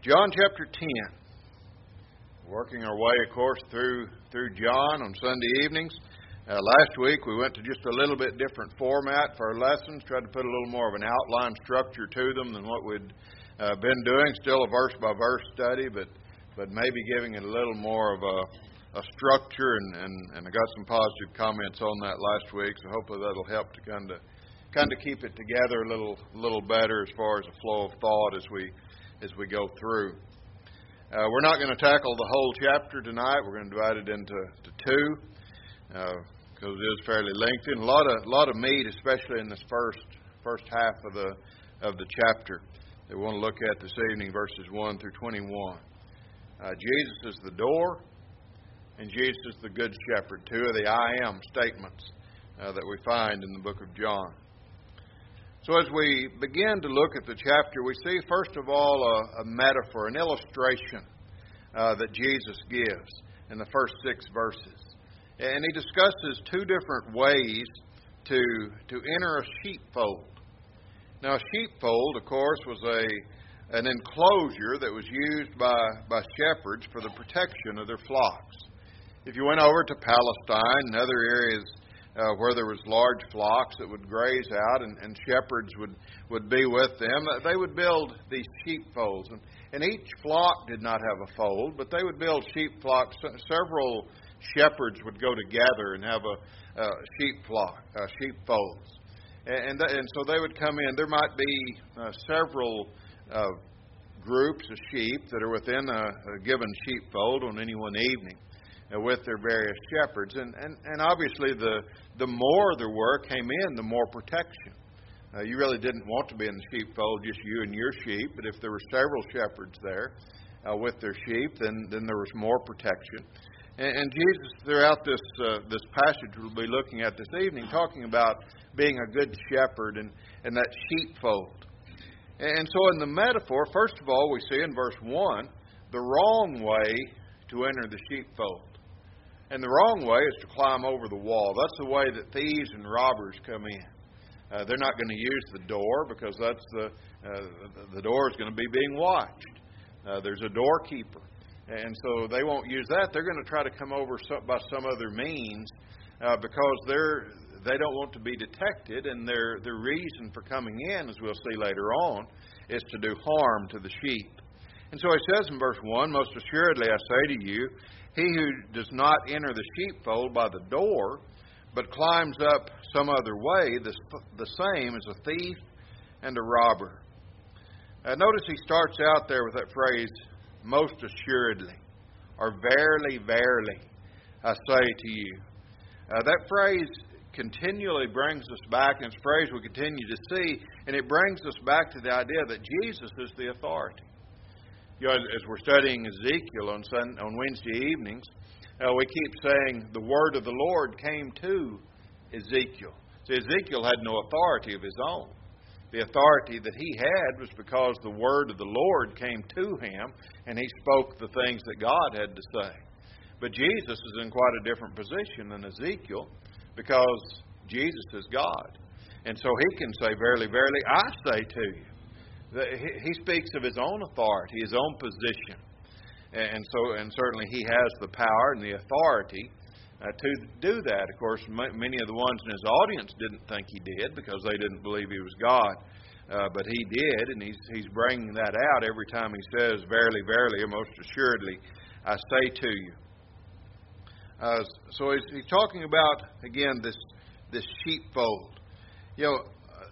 John chapter 10. Working our way, of course, through John on Sunday evenings. Last week we went to just a little bit different format for our lessons, tried to put a little more of an outline structure to them than what we'd been doing. Still a verse-by-verse study, but maybe giving it a little more of a structure, and I got some positive comments on that last week, so hopefully that'll help to kind of keep it together a little better as far as the flow of thought as we go through. We're not going to tackle the whole chapter tonight. We're going to divide it into two because it is fairly lengthy and a lot of meat, especially in this first half of the chapter that we want to look at this evening, verses 1 through 21. Jesus is the door, and Jesus is the good shepherd. Two of the I am statements that we find in the book of John. So as we begin to look at the chapter, we see, first of all, a metaphor, an illustration that Jesus gives in the first 6 verses. And he discusses two different ways to enter a sheepfold. Now, a sheepfold, of course, was an enclosure that was used by shepherds for the protection of their flocks. If you went over to Palestine and other areas where there was large flocks that would graze out and shepherds would be with them, they would build these sheepfolds. And each flock did not have a fold, but they would build sheep flocks. Several shepherds would go together and have a sheepfolds. And so they would come in. There might be several groups of sheep that are within a given sheepfold on any one evening with their various shepherds. And obviously the more there were came in, the more protection. You really didn't want to be in the sheepfold, just you and your sheep, but if there were several shepherds there with their sheep, then there was more protection. And Jesus, throughout this passage we'll be looking at this evening, talking about being a good shepherd and that sheepfold. And so in the metaphor, first of all, we see in verse 1 the wrong way to enter the sheepfold. And the wrong way is to climb over the wall. That's the way that thieves and robbers come in. They're not going to use the door because that's the door is going to be being watched. There's a doorkeeper. And so they won't use that. They're going to try to come over by some other means because they don't want to be detected. And their reason for coming in, as we'll see later on, is to do harm to the sheep. And so he says in verse 1, "Most assuredly I say to you, he who does not enter the sheepfold by the door, but climbs up some other way, the same is a thief and a robber." Notice he starts out there with that phrase, "most assuredly," or "verily, verily, I say to you." That phrase continually brings us back, and it's a phrase we continue to see, and it brings us back to the idea that Jesus is the authority. You know, as we're studying Ezekiel on Wednesday evenings, we keep saying the word of the Lord came to Ezekiel. So Ezekiel had no authority of his own. The authority that he had was because the word of the Lord came to him, and he spoke the things that God had to say. But Jesus is in quite a different position than Ezekiel because Jesus is God. And so he can say, "Verily, verily, I say to you." He speaks of his own authority, his own position. And certainly he has the power and the authority to do that. Of course, many of the ones in his audience didn't think he did because they didn't believe he was God. But he did, and he's bringing that out every time he says, "Verily, verily, or most assuredly, I say to you." So he's talking about, again, this sheepfold. You know,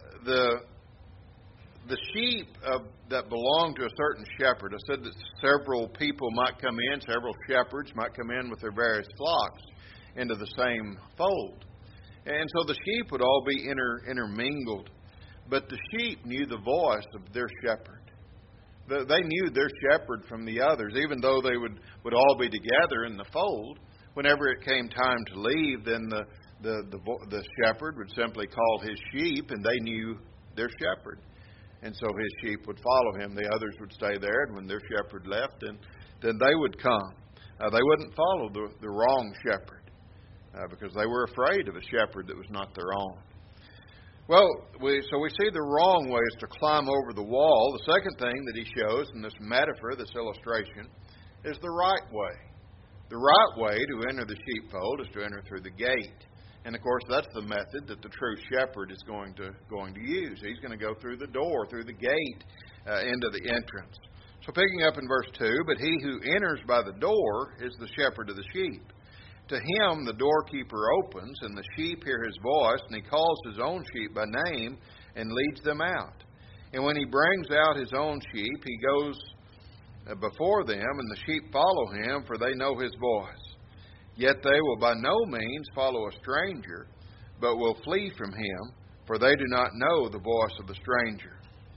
the sheep that belong to a certain shepherd, I said that several people might come in, several shepherds might come in with their various flocks into the same fold. And so the sheep would all be intermingled. But the sheep knew the voice of their shepherd. They knew their shepherd from the others, even though they would all be together in the fold. Whenever it came time to leave, then the shepherd would simply call his sheep, and they knew their shepherd. And so his sheep would follow him. The others would stay there, and when their shepherd left, then they would come. They wouldn't follow the wrong shepherd because they were afraid of a shepherd that was not their own. Well, we see the wrong way is to climb over the wall. The second thing that he shows in this metaphor, this illustration, is the right way. The right way to enter the sheepfold is to enter through the gate. And, of course, that's the method that the true shepherd is going to use. He's going to go through the door, through the gate, into the entrance. So picking up in verse 2, but he who enters by the door is the shepherd of the sheep. To him the doorkeeper opens, and the sheep hear his voice, and he calls his own sheep by name and leads them out. And when he brings out his own sheep, he goes before them, and the sheep follow him, for they know his voice. Yet they will by no means follow a stranger, but will flee from him, for they do not know the voice of the stranger.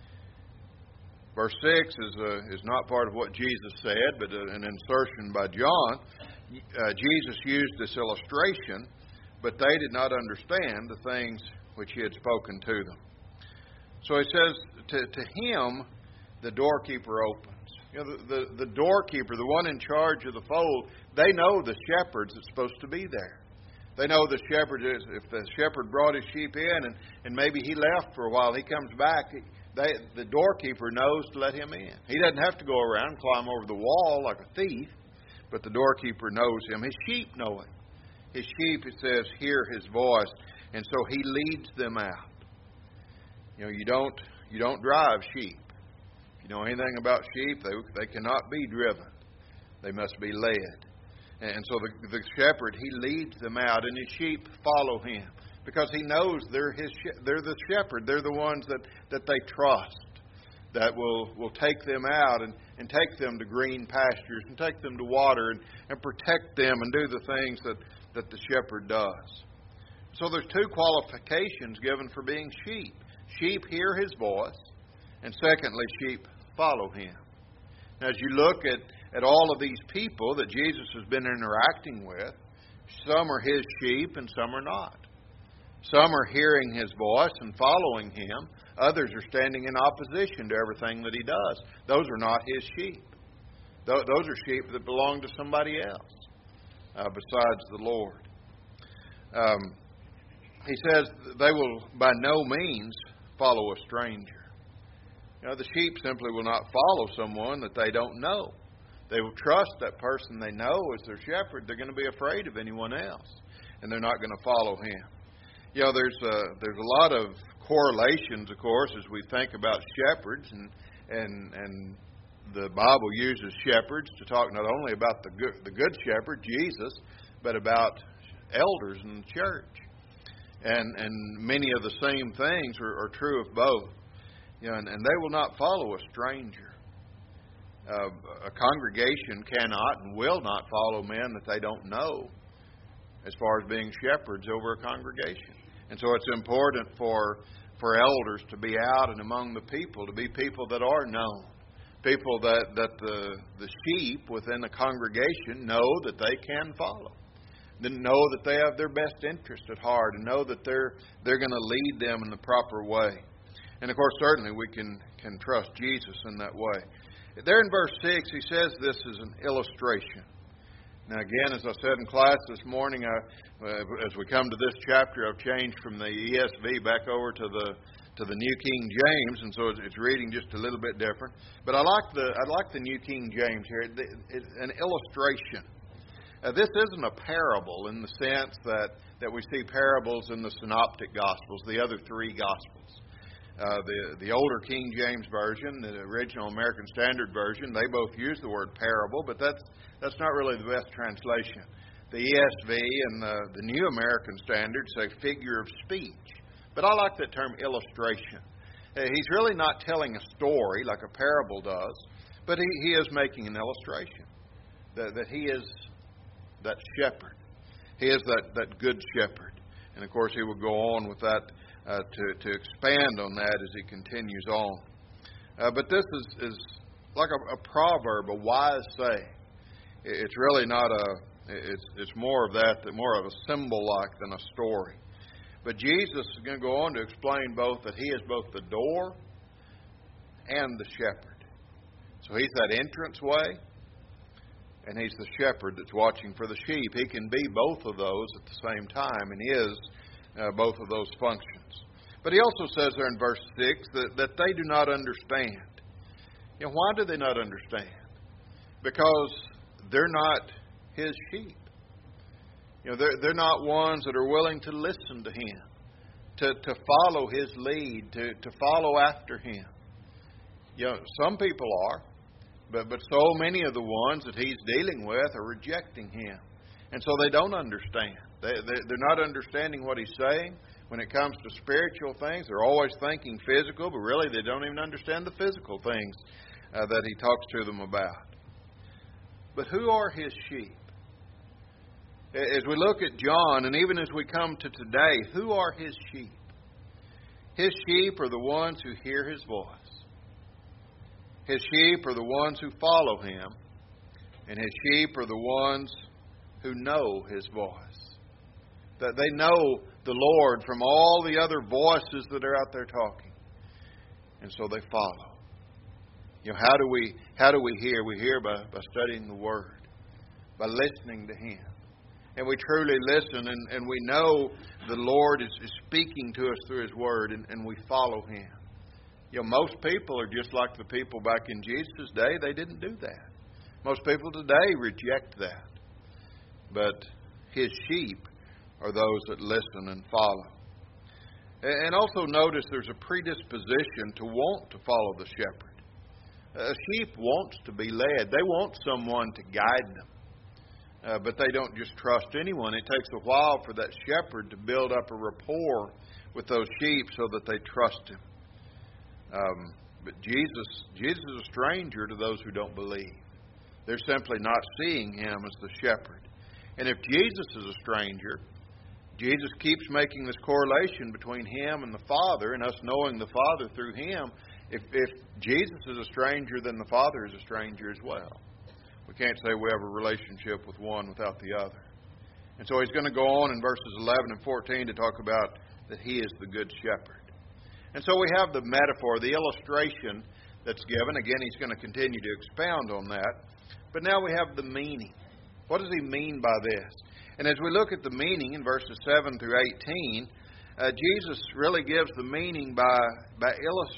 Verse 6 is not part of what Jesus said, but an insertion by John. Jesus used this illustration, but they did not understand the things which he had spoken to them. So he says, to him the doorkeeper opens. You know, the doorkeeper, the one in charge of the fold, they know the shepherd that's supposed to be there. They know the shepherd is, if the shepherd brought his sheep in and maybe he left for a while, he comes back, the doorkeeper knows to let him in. He doesn't have to go around and climb over the wall like a thief, but the doorkeeper knows him. His sheep know him. His sheep, it says, hear his voice, and so he leads them out. You know, you don't drive sheep. If you know anything about sheep, they cannot be driven. They must be led. And so the shepherd, he leads them out, and his sheep follow him because he knows they're the shepherd. They're the ones that they trust, that will take them out and take them to green pastures and take them to water and protect them and do the things that the shepherd does. So there's two qualifications given for being sheep. Sheep hear his voice, and secondly, sheep follow him. Now, as you look at all of these people that Jesus has been interacting with, some are his sheep and some are not. Some are hearing his voice and following him. Others are standing in opposition to everything that he does. Those are not his sheep. Those are sheep that belong to somebody else besides the Lord. He says they will by no means follow a stranger. You know, the sheep simply will not follow someone that they don't know. They will trust that person they know as their shepherd. They're going to be afraid of anyone else, and they're not going to follow him. You know, there's a lot of correlations, of course, as we think about shepherds, and the Bible uses shepherds to talk not only about the good shepherd, Jesus, but about elders in the church. And many of the same things are true of both. You know, and they will not follow a stranger. A congregation cannot and will not follow men that they don't know as far as being shepherds over a congregation. And so it's important for elders to be out and among the people, to be people that are known, people that the sheep within the congregation know that they can follow, then know that they have their best interest at heart, and know that they're going to lead them in the proper way. And of course, certainly we can trust Jesus in that way. There in verse 6, he says this is an illustration. Now again, as I said in class this morning, as we come to this chapter, I've changed from the ESV back over to the New King James, and so it's reading just a little bit different. But I like the New King James here. It's an illustration. This isn't a parable in the sense that we see parables in the Synoptic Gospels, the other three Gospels. The older King James Version, the original American Standard Version, they both use the word parable, but that's not really the best translation. The ESV and the New American Standard say figure of speech. But I like that term illustration. He's really not telling a story like a parable does, but he is making an illustration. That he is that shepherd. He is that good shepherd. And of course he will go on with that to expand on that as he continues on. But this is like a proverb, a wise saying. It's really not it's more of that, more of a symbol like than a story. But Jesus is going to go on to explain both that he is both the door and the shepherd. So he's that entrance way, and he's the shepherd that's watching for the sheep. He can be both of those at the same time, and is both of those functions. But he also says there in verse 6 that they do not understand. Why do they not understand? Because they're not his sheep. They're not ones that are willing to listen to him, to follow his lead, to follow after him. Some people are, but so many of the ones that he's dealing with are rejecting him. And so they don't understand. They're not understanding what he's saying. When it comes to spiritual things, they're always thinking physical, but really they don't even understand the physical things that he talks to them about. But who are his sheep? As we look at John, and even as we come to today, who are his sheep? His sheep are the ones who hear his voice. His sheep are the ones who follow him. And his sheep are the ones who know his voice. That they know the Lord from all the other voices that are out there talking. And so they follow. How do we hear? We hear by studying the Word, by listening to him. And we truly listen, and we know the Lord is speaking to us through his Word, and we follow him. Most people are just like the people back in Jesus' day. They didn't do that. Most people today reject that. But his sheep are those that listen and follow. And also notice there's a predisposition to want to follow the shepherd. A sheep wants to be led. They want someone to guide them. But they don't just trust anyone. It takes a while for that shepherd to build up a rapport with those sheep so that they trust him. But Jesus is a stranger to those who don't believe. They're simply not seeing him as the shepherd. And if Jesus is a stranger, Jesus keeps making this correlation between him and the Father and us knowing the Father through him. If Jesus is a stranger, then the Father is a stranger as well. We can't say we have a relationship with one without the other. And so he's going to go on in verses 11 and 14 to talk about that he is the good shepherd. And so we have the metaphor, the illustration that's given. Again, he's going to continue to expound on that. But now we have the meaning. What does he mean by this? And as we look at the meaning in verses 7 through 18, Jesus really gives the meaning by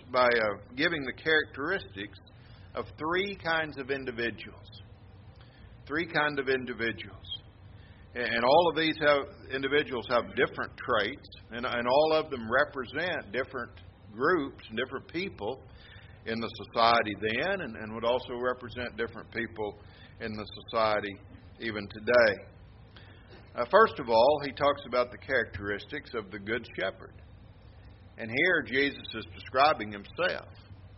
giving the characteristics of three kinds of individuals. Three kinds of individuals. And all of these individuals have different traits, and all of them represent different groups and different people in the society then, and would also represent different people in the society even today. First of all, he talks about the characteristics of the Good Shepherd. And here Jesus is describing himself.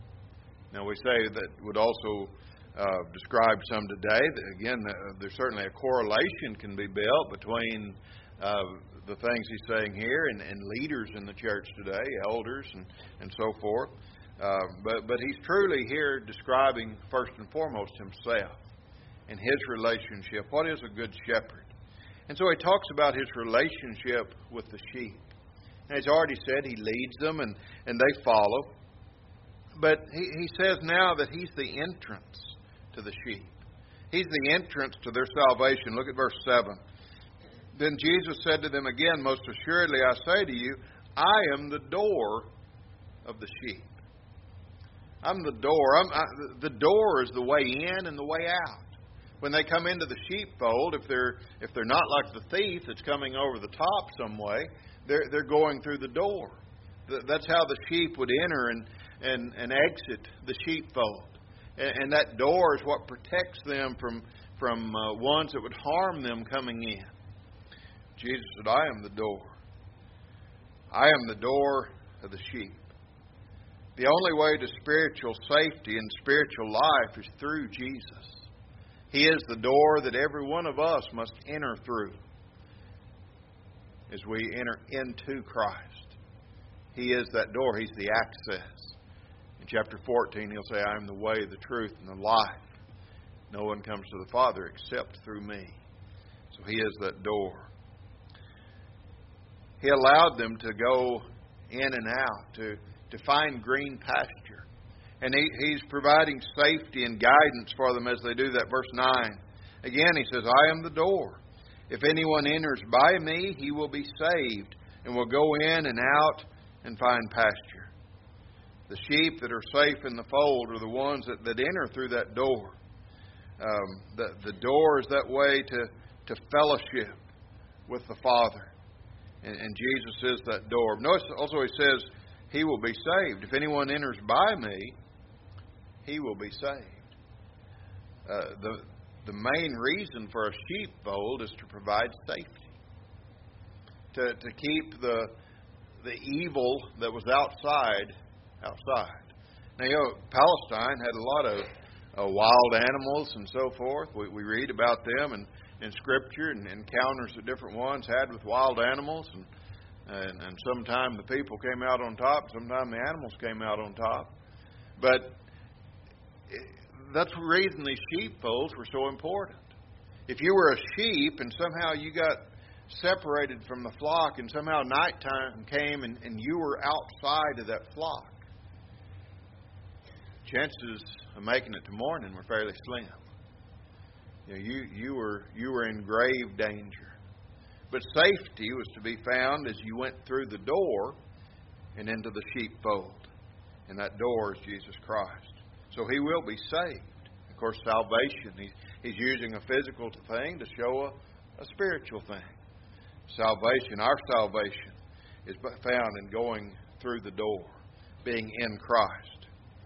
Now we say that would also describe some today. Again, there's certainly a correlation can be built between the things he's saying here and leaders in the church today, elders and so forth. But he's truly here describing first and foremost himself and his relationship. What is a good shepherd? And so he talks about his relationship with the sheep. And he's already said he leads them and they follow. But he says now that he's the entrance to the sheep. He's the entrance to their salvation. Look at verse 7. Then Jesus said to them again, most assuredly I say to you, I am the door of the sheep. I'm the door. The door is the way in and the way out. When they come into the sheepfold, if they're not like the thief that's coming over the top some way, they're going through the door. That's how the sheep would enter and exit the sheepfold. And that door is what protects them from ones that would harm them coming in. Jesus said, I am the door. I am the door of the sheep. The only way to spiritual safety and spiritual life is through Jesus. He is the door that every one of us must enter through as we enter into Christ. He is that door. He's the access. In chapter 14, he'll say, I am the way, the truth, and the life. No one comes to the Father except through me. So he is that door. He allowed them to go in and out, to find green pasture. And he's providing safety and guidance for them as they do that. Verse 9. Again, he says, I am the door. If anyone enters by me, he will be saved and will go in and out and find pasture. The sheep that are safe in the fold are the ones that enter through that door. The door is that way to fellowship with the Father. And Jesus is that door. Notice also He says, He will be saved. If anyone enters by me, he will be saved. The main reason for a sheepfold is to provide safety. To keep the evil that was outside. Now, Palestine had a lot of wild animals and so forth. We read about them in Scripture and encounters that different ones had with wild animals. And sometimes the people came out on top, sometimes the animals came out on top. But that's the reason these sheepfolds were so important. If you were a sheep and somehow you got separated from the flock and somehow nighttime came and you were outside of that flock, chances of making it to morning were fairly slim. You were in grave danger. But safety was to be found as you went through the door and into the sheepfold. And that door is Jesus Christ. So He will be saved. Of course, salvation, He's using a physical thing to show a spiritual thing. Salvation, our salvation, is found in going through the door, being in Christ.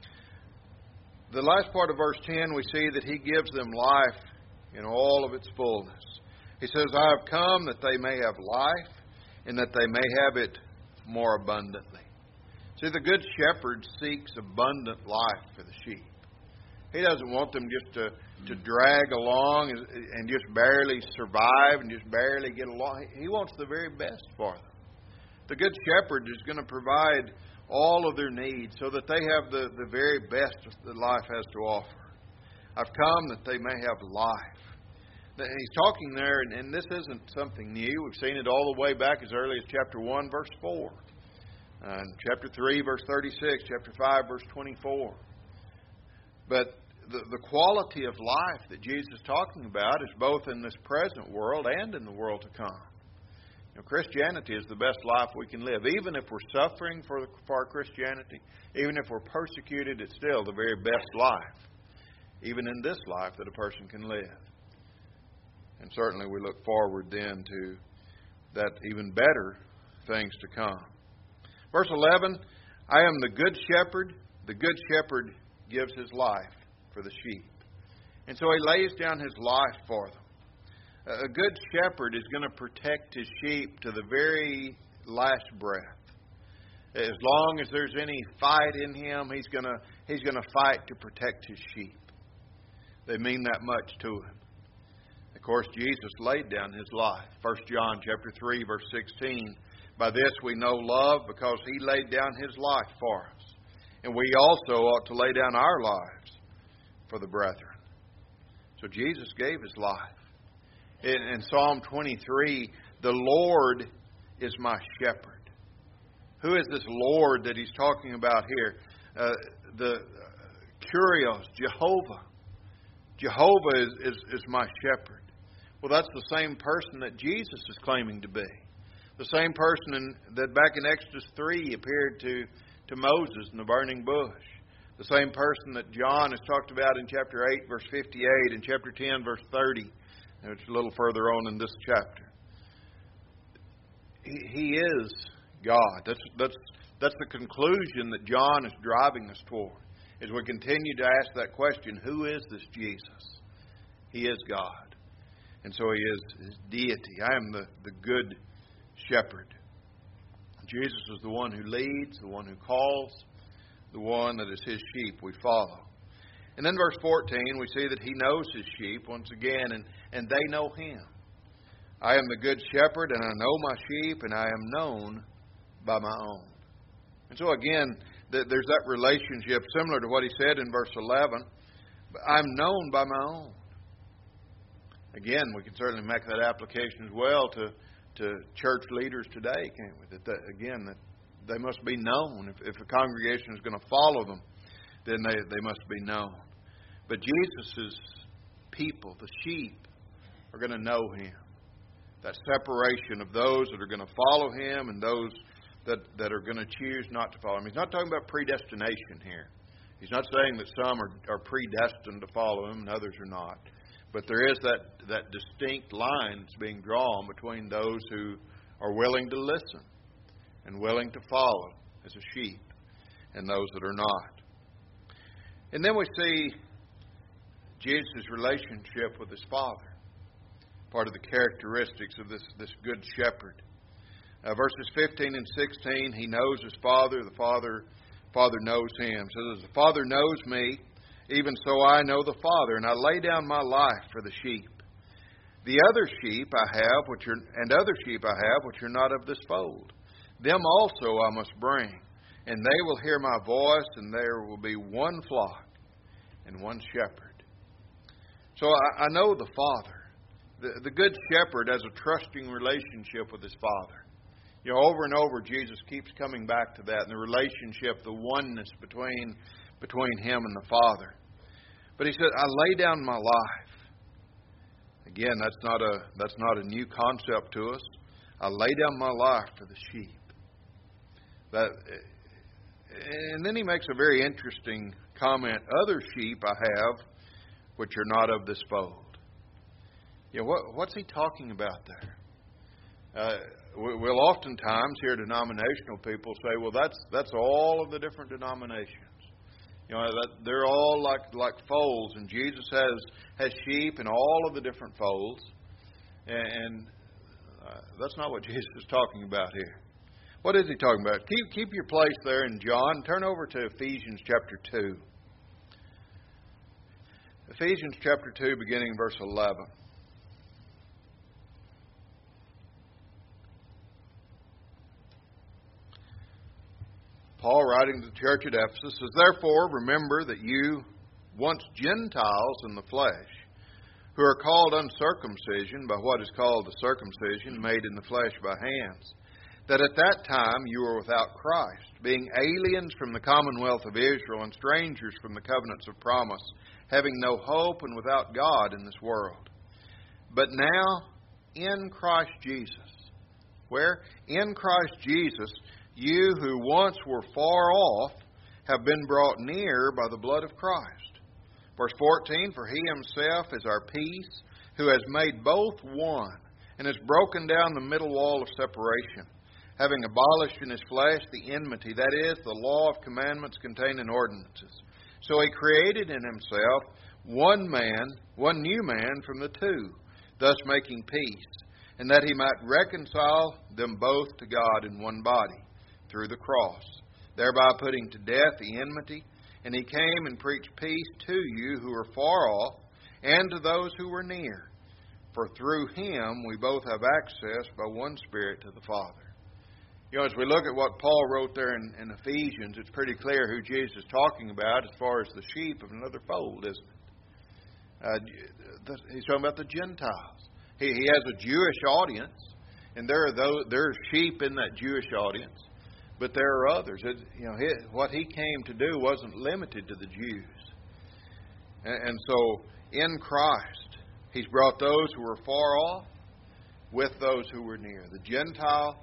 The last part of verse 10, we see that He gives them life in all of its fullness. He says, I have come that they may have life and that they may have it more abundantly. See, the Good Shepherd seeks abundant life for the sheep. He doesn't want them just to drag along and just barely survive and just barely get along. He wants the very best for them. The Good Shepherd is going to provide all of their needs so that they have the very best that life has to offer. I've come that they may have life. He's talking there, and this isn't something new. We've seen it all the way back as early as chapter 1, verse 4. Chapter 3, verse 36. Chapter 5, verse 24. But the quality of life that Jesus is talking about is both in this present world and in the world to come. Christianity is the best life we can live. Even if we're suffering for our Christianity, even if we're persecuted, it's still the very best life, even in this life, that a person can live. And certainly we look forward then to that even better things to come. Verse 11, I am the Good Shepherd. The Good Shepherd gives His life for the sheep. And so He lays down His life for them. A good shepherd is going to protect his sheep to the very last breath. As long as there's any fight in him, he's going to fight to protect his sheep. They mean that much to him. Of course, Jesus laid down His life. 1 John chapter 3, verse 16. By this we know love, because He laid down His life for us. And we also ought to lay down our lives for the brethren. So Jesus gave His life. In Psalm 23, the Lord is my shepherd. Who is this Lord that He's talking about here? The Kyrios, Jehovah. Jehovah is my shepherd. Well, that's the same person that Jesus is claiming to be. The same person that back in Exodus 3 appeared to Moses in the burning bush. The same person that John has talked about in chapter 8, verse 58, and chapter 10, verse 30. It's a little further on in this chapter. He is God. That's the conclusion that John is driving us toward. As we continue to ask that question, who is this Jesus? He is God. And so He is His deity. I am the Good Shepherd. Jesus is the one who leads, the one who calls, the one that is His sheep we follow. And then verse 14, we see that He knows His sheep once again, and they know Him. I am the Good Shepherd, and I know my sheep, and I am known by my own. And so again, there's that relationship similar to what He said in verse 11. I'm known by my own. Again, we can certainly make that application as well to church leaders today, can't we? That they must be known. If a congregation is going to follow them, then they must be known. But Jesus' people, the sheep, are going to know Him. That separation of those that are going to follow Him and those that are going to choose not to follow Him. He's not talking about predestination here. He's not saying that some are predestined to follow Him and others are not. But there is that distinct line that's being drawn between those who are willing to listen and willing to follow as a sheep and those that are not. And then we see Jesus' relationship with His Father. Part of the characteristics of this good shepherd. Verses 15 and 16, He knows His Father, the Father knows Him. So as the Father knows me, even so I know the Father, and I lay down my life for the sheep. The other sheep I have, other sheep I have, which are not of this fold. Them also I must bring, and they will hear my voice, and there will be one flock and one shepherd. So I know the Father. The good shepherd has a trusting relationship with his Father. Over and over, Jesus keeps coming back to that, and the relationship, the oneness between Him and the Father. But He said, I lay down my life. Again, that's not a new concept to us. I lay down my life for the sheep. And then He makes a very interesting comment. Other sheep I have, which are not of this fold. What's He talking about there? We'll oftentimes hear denominational people say, well, that's all of the different denominations. They're all like folds, and Jesus has sheep in all of the different folds. And that's not what Jesus is talking about here. What is He talking about? Keep your place there in John. Turn over to Ephesians chapter 2. Ephesians chapter 2, beginning in verse 11. Paul, writing to the church at Ephesus, says, Therefore, remember that you, once Gentiles in the flesh, who are called uncircumcision by what is called the circumcision made in the flesh by hands, that at that time you were without Christ, being aliens from the commonwealth of Israel and strangers from the covenants of promise, having no hope and without God in this world. But now, in Christ Jesus. Where? In Christ Jesus, you who once were far off have been brought near by the blood of Christ. Verse 14, For He Himself is our peace, who has made both one, and has broken down the middle wall of separation, having abolished in His flesh the enmity, that is, the law of commandments contained in ordinances. So He created in Himself one new man from the two, thus making peace, and that He might reconcile them both to God in one body, through the cross, thereby putting to death the enmity. And He came and preached peace to you who are far off, and to those who were near. For through Him we both have access by one Spirit to the Father. As we look at what Paul wrote there in Ephesians, it's pretty clear who Jesus is talking about as far as the sheep of another fold, isn't it? He's talking about the Gentiles. He has a Jewish audience, and there are sheep in that Jewish audience. But there are others. What He came to do wasn't limited to the Jews. And so, in Christ, He's brought those who were far off with those who were near. The Gentile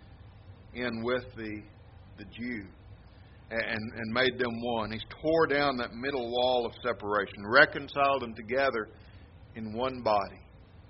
in with the Jew. And made them one. He's tore down that middle wall of separation. Reconciled them together in one body.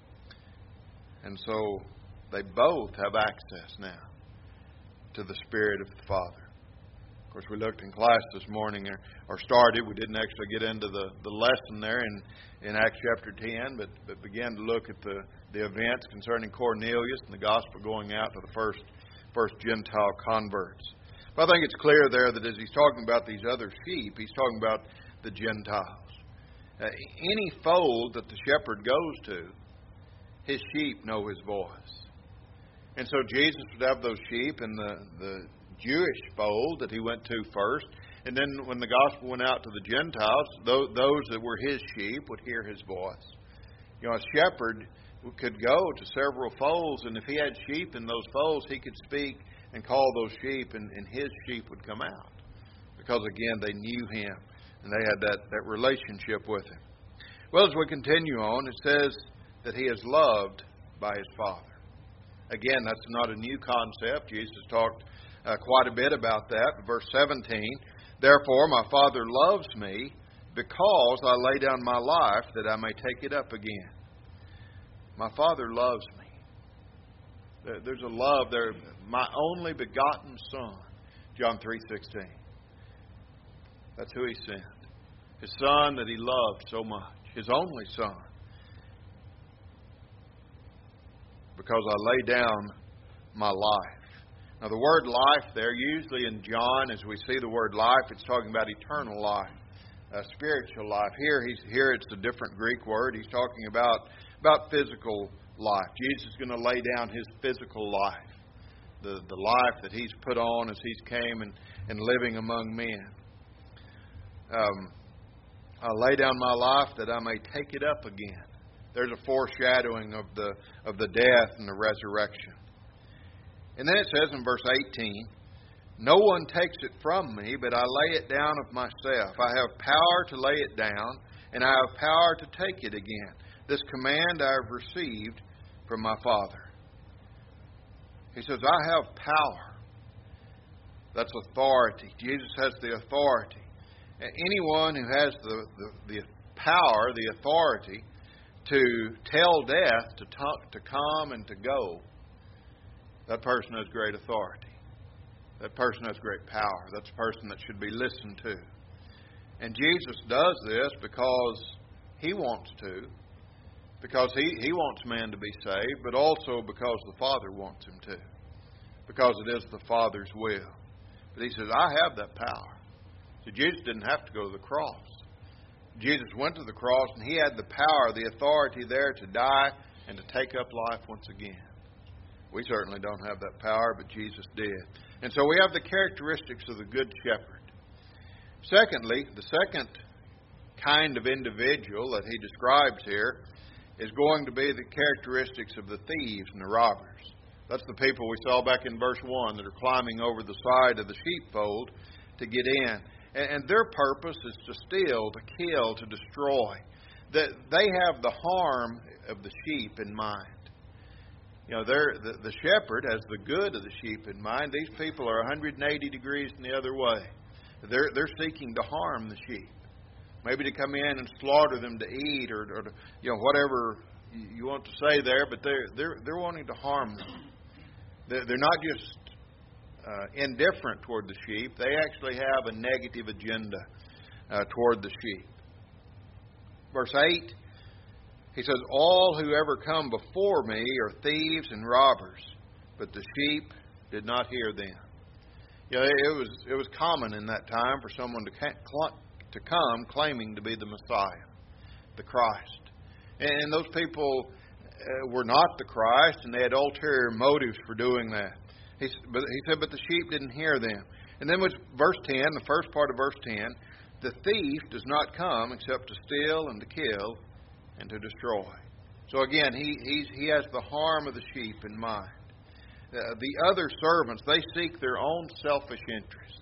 And so, they both have access now to the Spirit of the Father. Of course, we looked in class this morning, or started. We didn't actually get into the lesson there in Acts chapter 10, but began to look at the events concerning Cornelius and the gospel going out to the first Gentile converts. But I think it's clear there that as he's talking about these other sheep, he's talking about the Gentiles. Any fold that the shepherd goes to, his sheep know His voice. And so Jesus would have those sheep in the Jewish fold that He went to first. And then when the gospel went out to the Gentiles, those that were His sheep would hear His voice. A shepherd could go to several folds, and if he had sheep in those folds, he could speak and call those sheep, and His sheep would come out. Because, again, they knew Him, and they had that relationship with Him. Well, as we continue on, it says that He is loved by His Father. Again, that's not a new concept. Jesus talked quite a bit about that. Verse 17, therefore my Father loves me because I lay down my life that I may take it up again. My Father loves me. There's a love there. My only begotten Son, John 3:16. That's who He sent. His Son that He loved so much. His only Son. Because I lay down my life. Now the word life there, usually in John, as we see the word life, it's talking about eternal life, spiritual life. Here it's a different Greek word. He's talking about physical life. Jesus is going to lay down His physical life, the life that He's put on as He's came and living among men. I lay down my life that I may take it up again. There's a foreshadowing of the death and the resurrection. And then it says in verse 18, no one takes it from me, but I lay it down of myself. I have power to lay it down, and I have power to take it again. This command I have received from my Father. He says, I have power. That's authority. Jesus has the authority. Anyone who has the power, the authority to tell death to come and to go, that person has great authority. That person has great power. That's a person that should be listened to. And Jesus does this because He wants to, because He wants man to be saved, but also because the Father wants him to, because it is the Father's will. But He says, I have that power. So Jesus didn't have to go to the cross. Jesus went to the cross and He had the power, the authority there to die and to take up life once again. We certainly don't have that power, but Jesus did. And so we have the characteristics of the Good Shepherd. Secondly, the second kind of individual that He describes here is going to be the characteristics of the thieves and the robbers. That's the people we saw back in verse 1 that are climbing over the side of the sheepfold to get in. And their purpose is to steal, to kill, to destroy. They have the harm of the sheep in mind. You know, the shepherd has the good of the sheep in mind. These people are 180 degrees in the other way. They're seeking to harm the sheep. Maybe to come in and slaughter them to eat or to, whatever you want to say there, but they're wanting to harm them. They're not just indifferent toward the sheep. They actually have a negative agenda toward the sheep. Verse 8, He says, all who ever come before me are thieves and robbers, but the sheep did not hear them. It was common in that time for someone to come claiming to be the Messiah, the Christ. And those people were not the Christ, and they had ulterior motives for doing that. He said, but the sheep didn't hear them. And then with verse 10, the first part of verse 10, the thief does not come except to steal and to kill and to destroy. So again, he has the harm of the sheep in mind. The other servants, they seek their own selfish interest.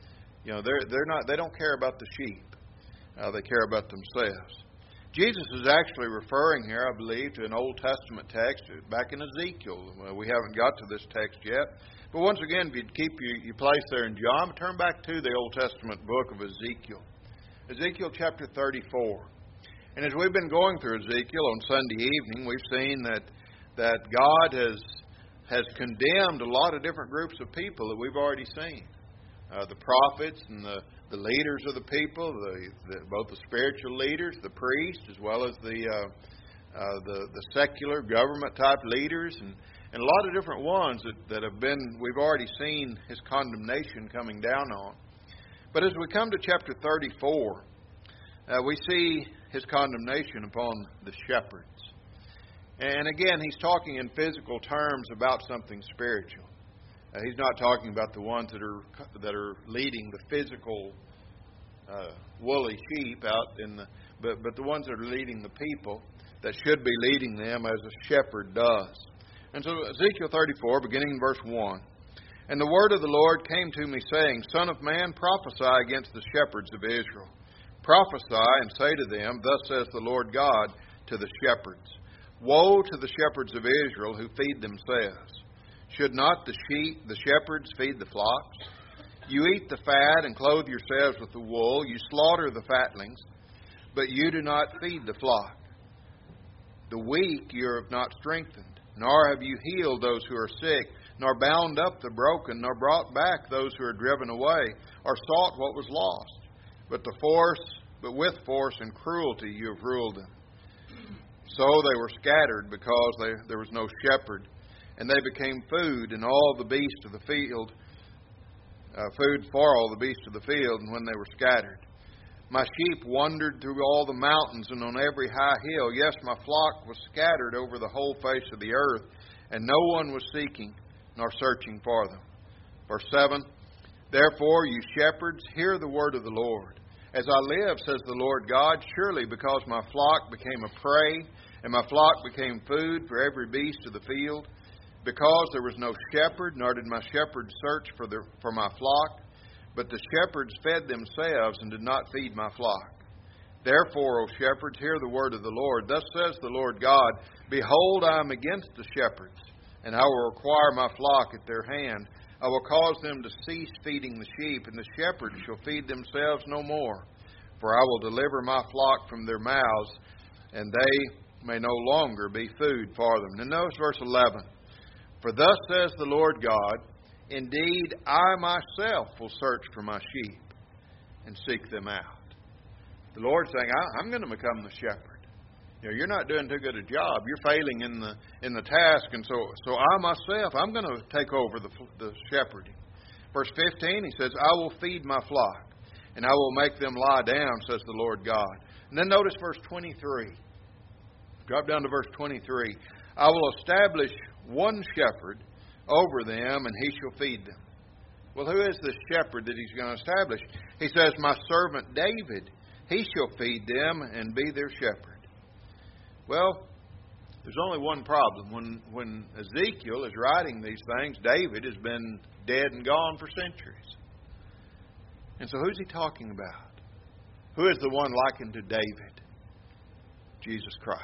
They don't care about the sheep. They care about themselves. Jesus is actually referring here, I believe, to an Old Testament text back in Ezekiel. We haven't got to this text yet. But once again, if you'd keep your place there in John, turn back to the Old Testament book of Ezekiel. Ezekiel chapter 34. And as we've been going through Ezekiel on Sunday evening, we've seen that God has condemned a lot of different groups of people that we've already seen. The prophets and the leaders of the people, both the spiritual leaders, the priests, as well as the secular government type leaders, and a lot of different ones that have been, we've already seen His condemnation coming down on. But as we come to chapter 34, we see His condemnation upon the shepherds. And again, He's talking in physical terms about something spiritual. He's not talking about the ones that are leading the physical woolly sheep out but the ones that are leading the people that should be leading them as a shepherd does. And so Ezekiel 34, beginning in verse 1. And the word of the Lord came to me, saying, Son of man, prophesy against the shepherds of Israel. Prophesy and say to them, Thus says the Lord God to the shepherds, Woe to the shepherds of Israel who feed themselves. Should not the shepherds feed the flocks? You eat the fat and clothe yourselves with the wool. You slaughter the fatlings, but you do not feed the flock. The weak you have not strengthened, nor have you healed those who are sick, nor bound up the broken, nor brought back those who are driven away, or sought what was lost. But with force and cruelty you have ruled them. So they were scattered because there was no shepherd, and they became food and all the beasts of the field, food for all the beasts of the field, and when they were scattered. My sheep wandered through all the mountains and on every high hill. Yes, my flock was scattered over the whole face of the earth, and no one was seeking nor searching for them. Verse 7, Therefore, you shepherds, hear the word of the Lord. As I live, says the Lord God, surely because my flock became a prey, and my flock became food for every beast of the field, because there was no shepherd, nor did my shepherds search for my flock, but the shepherds fed themselves and did not feed my flock. Therefore, O shepherds, hear the word of the Lord. Thus says the Lord God, Behold, I am against the shepherds, and I will require my flock at their hand. I will cause them to cease feeding the sheep, and the shepherds shall feed themselves no more. For I will deliver my flock from their mouths, and they may no longer be food for them. Now notice verse 11. For thus says the Lord God, Indeed, I myself will search for my sheep and seek them out. The Lord's saying, I'm going to become the shepherd. You're not doing too good a job. You're failing in the task, and so I myself, I'm going to take over the shepherding. Verse 15, he says, I will feed my flock, and I will make them lie down, says the Lord God. And then notice verse 23. Drop down to verse 23. I will establish one shepherd over them, and he shall feed them. Well, who is this shepherd that he's going to establish? He says, My servant David, he shall feed them and be their shepherd. Well, there's only one problem. When Ezekiel is writing these things, David has been dead and gone for centuries. And so who's he talking about? Who is the one likened to David? Jesus Christ.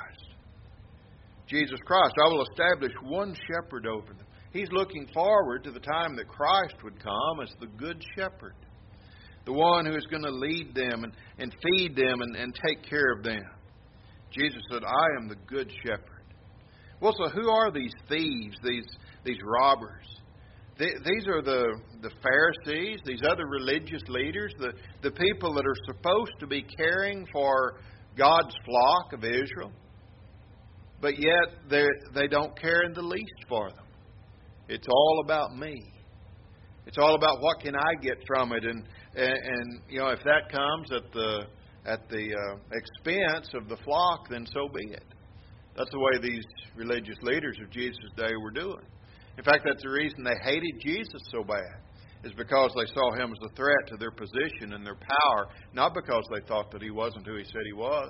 Jesus Christ. I will establish one shepherd over them. He's looking forward to the time that Christ would come as the good shepherd. The one who is going to lead them and feed them and take care of them. Jesus said, I am the good shepherd. Well, so who are these thieves, these robbers? These are the Pharisees, these other religious leaders, the people that are supposed to be caring for God's flock of Israel. But yet they don't care in the least for them. It's all about me. It's all about what can I get from it, and if that comes at the expense of the flock, then so be it. That's the way these religious leaders of Jesus' day were doing. In fact, that's the reason they hated Jesus so bad, is because they saw him as a threat to their position and their power, not because they thought that he wasn't who he said he was.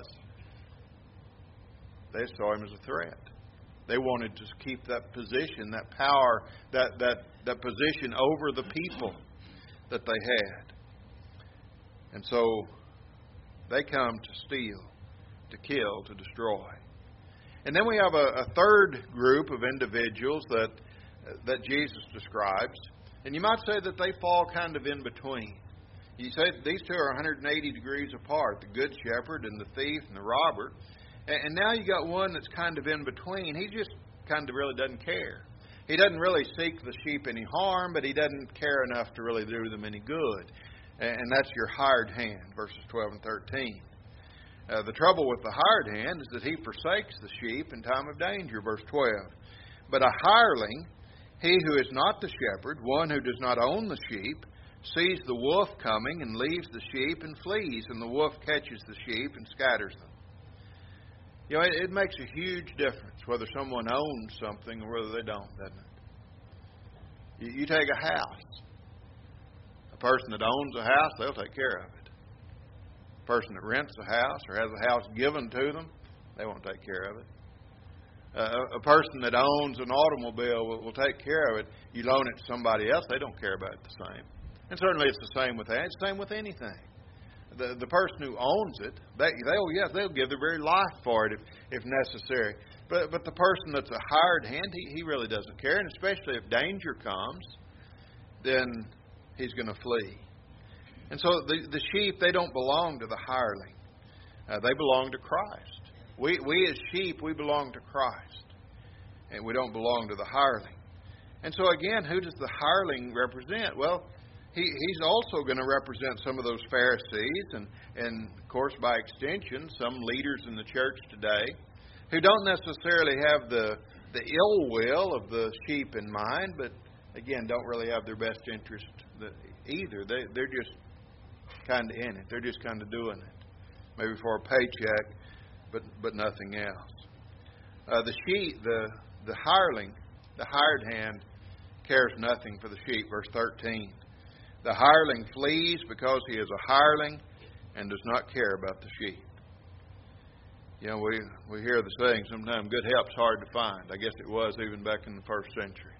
They saw him as a threat. They wanted to keep that position, that power, that position over the people that they had. And so they come to steal, to kill, to destroy. And then we have a third group of individuals that Jesus describes. And you might say that they fall kind of in between. You say these two are 180 degrees apart, the good shepherd and the thief and the robber. And now you got one that's kind of in between. He just kind of really doesn't care. He doesn't really seek the sheep any harm, but he doesn't care enough to really do them any good. And that's your hired hand, verses 12 and 13. The trouble with the hired hand is that he forsakes the sheep in time of danger, verse 12. But a hireling, he who is not the shepherd, one who does not own the sheep, sees the wolf coming and leaves the sheep and flees, and the wolf catches the sheep and scatters them. It makes a huge difference whether someone owns something or whether they don't, doesn't it? You take a house. A person that owns a house, they'll take care of it. A person that rents a house or has a house given to them, they won't take care of it. A person that owns an automobile will take care of it. You loan it to somebody else, they don't care about it the same. And certainly it's the same with that. It's the same with anything. The person who owns it, they'll give their very life for it if necessary. But the person that's a hired hand, he really doesn't care. And especially if danger comes, then he's going to flee. And so the sheep, they don't belong to the hireling. They belong to Christ. We as sheep, we belong to Christ. And we don't belong to the hireling. And so again, who does the hireling represent? Well, he's also going to represent some of those Pharisees and of course, by extension, some leaders in the church today who don't necessarily have the ill will of the sheep in mind, but again, don't really have their best interest either. They're just kind of in it. They're just kind of doing it. Maybe for a paycheck, but nothing else. The sheep, the hireling, the hired hand, cares nothing for the sheep. Verse 13. The hireling flees because he is a hireling and does not care about the sheep. You know, we hear the saying sometimes, good help's hard to find. I guess it was even back in the first century.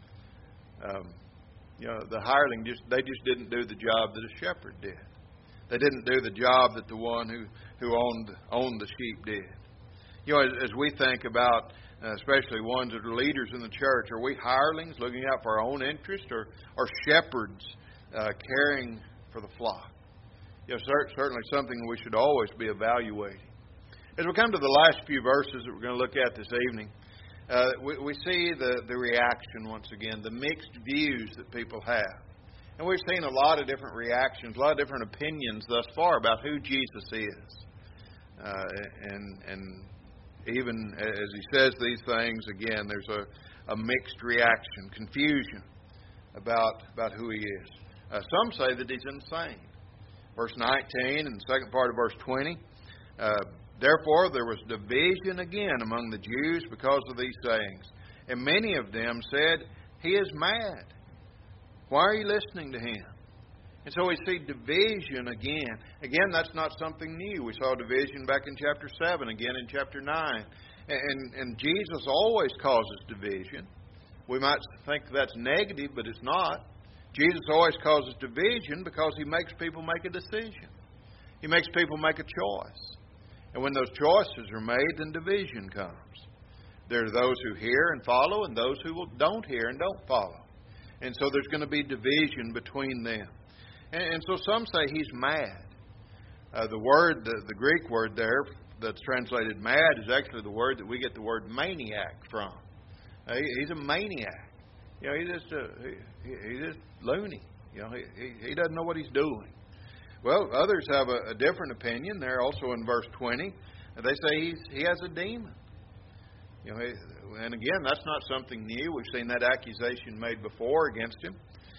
You know, the hireling they just didn't do the job that a shepherd did. They didn't do the job that the one who owned the sheep did. You know, as we think about, especially ones that are leaders in the church, are we hirelings looking out for our own interest, or shepherds caring for the flock? You know, certainly something we should always be evaluating. As we come to the last few verses that we're going to look at this evening, we see the reaction once again, the mixed views that people have. And we've seen a lot of different reactions, a lot of different opinions thus far about who Jesus is. And even as he says these things, again, there's a mixed reaction, confusion about who he is. Some say that he's insane. Verse 19 and the second part of verse 20. Therefore there was division again among the Jews because of these sayings. And many of them said, he is mad. Why are you listening to him? And so we see division again. Again, that's not something new. We saw division back in chapter 7, again in chapter 9. And Jesus always causes division. We might think that's negative, but it's not. Jesus always causes division because he makes people make a decision. He makes people make a choice. And when those choices are made, then division comes. There are those who hear and follow, and those who don't hear and don't follow. And so there's going to be division between them. And so some say he's mad. The Greek word there that's translated mad is actually the word that we get the word maniac from. He's a maniac. You know, he's just loony. You know, he doesn't know what he's doing. Well, others have a different opinion. They're also in verse 20. They say he has a demon. You know, and again, that's not something new. We've seen that accusation made before against him.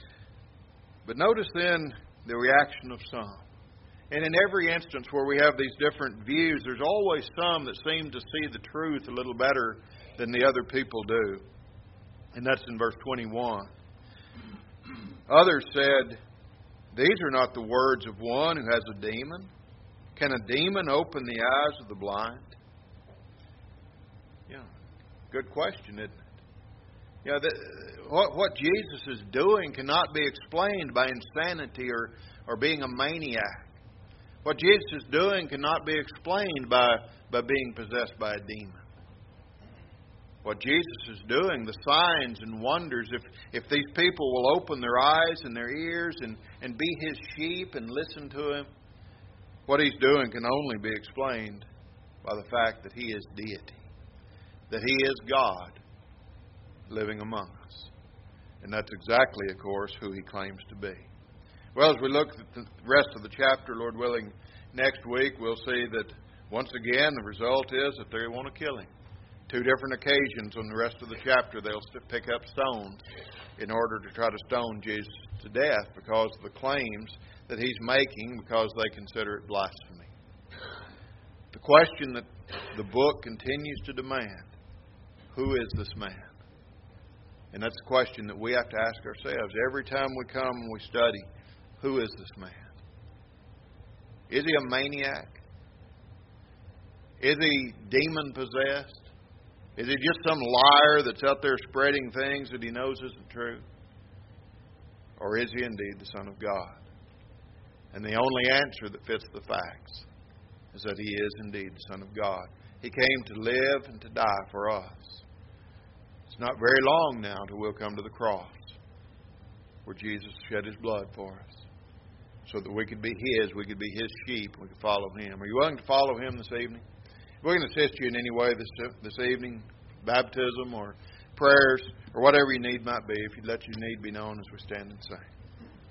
But notice then the reaction of some. And in every instance where we have these different views, there's always some that seem to see the truth a little better than the other people do. And that's in verse 21. Others said, these are not the words of one who has a demon. Can a demon open the eyes of the blind? Yeah, good question, isn't it? You know, what Jesus is doing cannot be explained by insanity or being a maniac. What Jesus is doing cannot be explained by being possessed by a demon. What Jesus is doing, the signs and wonders, if these people will open their eyes and their ears and be his sheep and listen to him, what he's doing can only be explained by the fact that he is deity, that he is God living among us. And that's exactly, of course, who he claims to be. Well, as we look at the rest of the chapter, Lord willing, next week we'll see that once again the result is that they want to kill him. 2 different occasions on the rest of the chapter they'll pick up stones in order to try to stone Jesus to death because of the claims that he's making because they consider it blasphemy. The question that the book continues to demand, who is this man? And that's a question that we have to ask ourselves every time we come and we study, who is this man? Is he a maniac? Is he demon-possessed? Is he just some liar that's out there spreading things that he knows isn't true? Or is he indeed the Son of God? And the only answer that fits the facts is that he is indeed the Son of God. He came to live and to die for us. It's not very long now till we'll come to the cross where Jesus shed His blood for us so that we could be His, we could be His sheep, we could follow Him. Are you willing to follow Him this evening? If we're going to assist you in any way this evening, baptism or prayers or whatever your need might be, if you'd let your need be known as we stand and sing.